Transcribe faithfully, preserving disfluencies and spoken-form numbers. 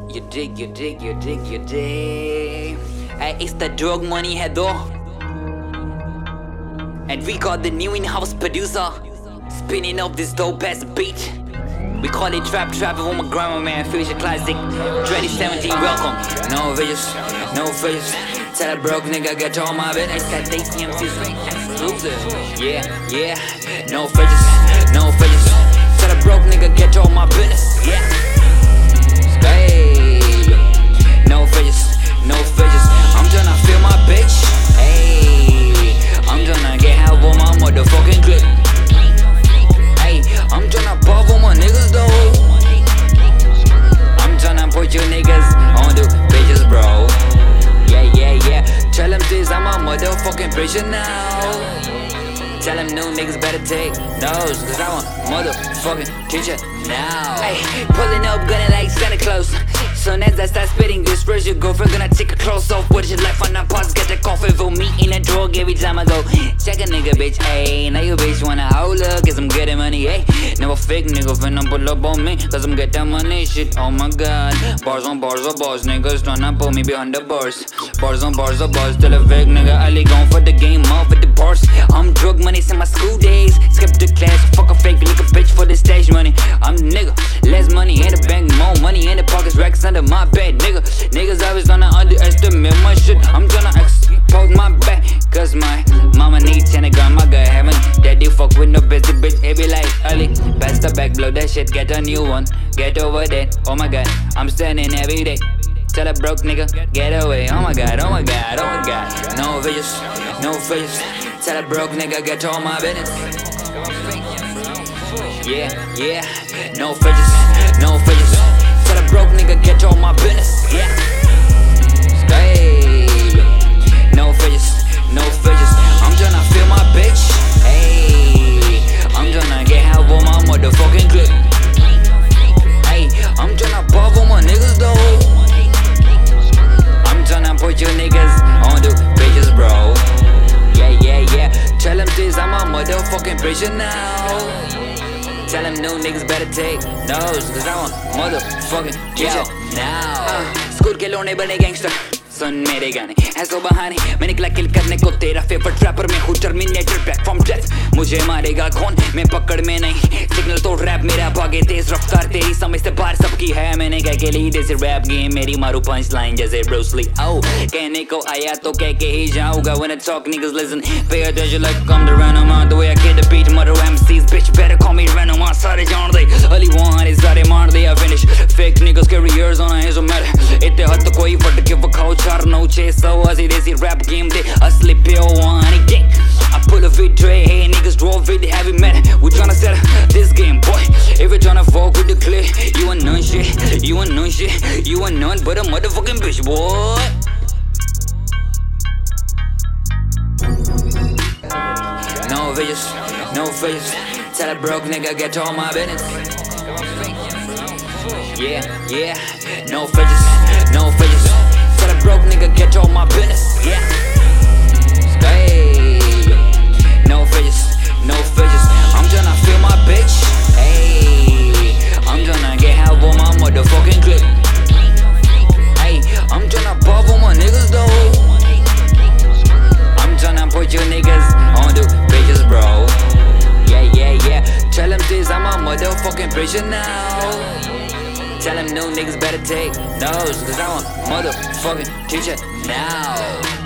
You dig, you dig, you dig, you dig. Hey, it's the drug money head though. And we got the new in-house producer spinning up this dope ass beat. We call it Trap Trap with my grandma, man. Future classic twenty seventeen, welcome. No visuals, no visuals. Tell a broke nigga get on my business. That they M C's exclusive. Yeah, yeah. No visuals, no visuals. Tell a broke nigga get on my business. Yeah. Hey, no visuals, no visuals. I'm tryna feel my bitch. Hey, I'm tryna get help on my motherfucking clip. Hey, I'm tryna puff on my niggas though. I'm tryna put you niggas on the bitches, bro. Yeah, yeah, yeah. Tell them this, I'm a motherfucking bitch now. Tell them new niggas better take notes, cause I'm a motherfucking teacher now. Hey, pulling up, gunning like Santa Claus. Soon as I start spitting this verse, your girlfriend gonna take a clothes off. What is your life on that pause? Get the coffee for me in a drug every time I go. Check a nigga, bitch, ayy. Now you bitch wanna hold up, cause I'm getting money, ayy. Never fake nigga finna pull up on me, cause I'm getting money, shit, oh my god. Bars on bars on bars, niggas tryna pull me behind the bars. Bars on bars on bars, tell a fake nigga Ali gone for the game, off with the bars. I'm drug money since my school days. Skip the class, fuck a fake nigga bitch for the stage money. I'm the nigga, less money in the bank, more money in the pockets, racks under my bed, nigga. Niggas always gonna underestimate my shit. I'm gonna expose my back, cause my mama needs ten, grandma got heaven. Daddy fuck with no busy bitch, it be like Ali. Pass the back, blow that shit, get a new one. Get over that, oh my god, I'm standing every day. Tell a broke nigga, get away, oh my god, oh my god, oh my god. No visuals, no visuals. Tell a broke nigga, get all my business. Yeah, yeah, no visuals, no visuals. Tell a broke nigga, get all my business. Yeah. Hey, no visuals, no visuals. I'm tryna feel my bitch. Hey, I'm tryna get help on my motherfucking clip. Hey, I'm tryna puff on my niggas though. I'm tryna put you niggas on the bitches, bro. Yeah, yeah, yeah. Tell them this, I'm a motherfucking bitch now. Tell them new niggas better take notes, cause I'm a motherfucking teacher now. uh, School के लोने बने gangster, सुन मेरे गाने ऐसो बहाने मैं निकला किल करने को तेरा फेवरेट रैपर में हूँ टर्मिनेटर बैक फ्रॉम डेथ. मुझे मारेगा कौन, मैं पकड़ में नहीं. सिग्नल तो रैप मेरा भागे तेज रफ्तार तेरी समझ से बाहर सबकी है. मैंने कह के ली जैसे रैप गेम मेरी मारू पंच लाइन जैसे ब्रूस ली. ओ कहने को आया तो कह के ही जाऊंगा. When I talk niggas listen, pay attention like I'm the random on the way I get the beat. Mother M Cs bitch better call me random on सारे जान दे अली वहाँ है सारे मार दे. I finish fake niggas careers on a hazel matter. इतने हद तो कोई फट के वखाओ चार नौ छह सौ अस्सी देसी rap game दे असली प्यो वानी gang. I pull a vid Dre, hey niggas draw vid heavy metal. We tryna set this game, boy. If you tryna fuck with the clip, you ain't none shit, you ain't none shit, you ain't none but a motherfucking bitch, boy. No visuals, no visuals. Tell a broke nigga get all my business. Yeah, yeah. No visuals, no visuals. Tell a broke nigga get all my business. Yeah. Hey, no visuals, no visuals. I'm tryna feel my bitch. Hey, I'm tryna get help on my motherfucking clip. Hey, I'm tryna puff on my niggas though. I'm tryna put you niggas on the bitches, bro. Yeah, yeah, yeah. Tell them this, I'm a motherfucking bitch now. Tell them new niggas better take notes, cause I'm a motherfucking teacher now.